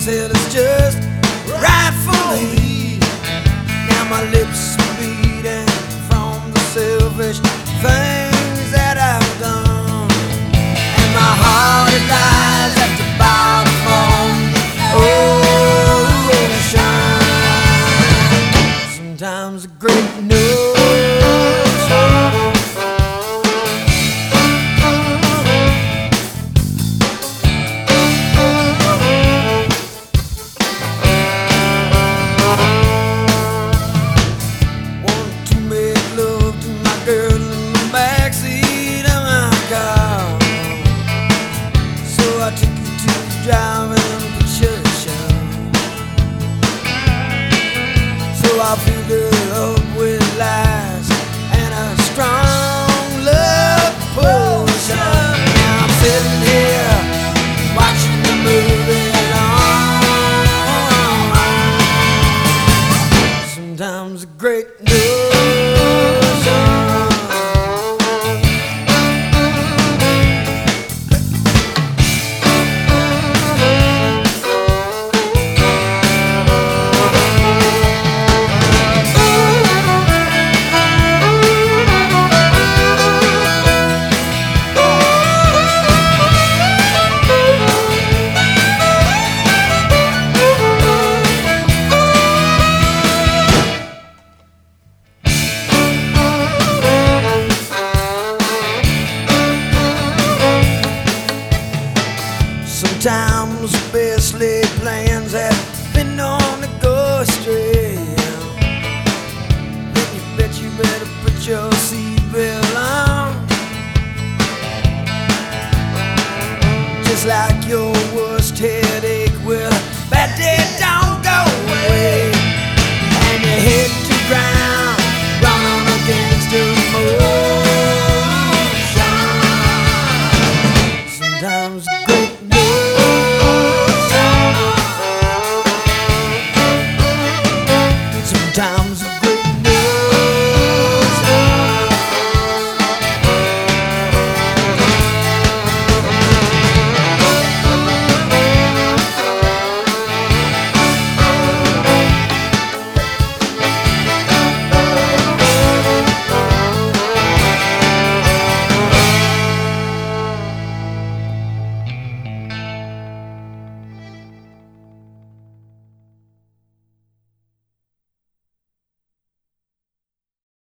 till it's just right for me. Now my lips are bleeding from the selfish things that I've done, and my heart it lies at the bottom of the ocean. Sometimes a great notion. I took you to the driving picture show, so I filled it up with lies and a strong love potion. Now I'm sitting here watching the movie alone. Sometimes a great notion. Sometimes the best laid plans have been known to go astray. Then you bet you better put your seatbelt on, just like your worst headache. Well, a bad day don't go away, and you hit the ground running against the motion. Sometimes great sometimes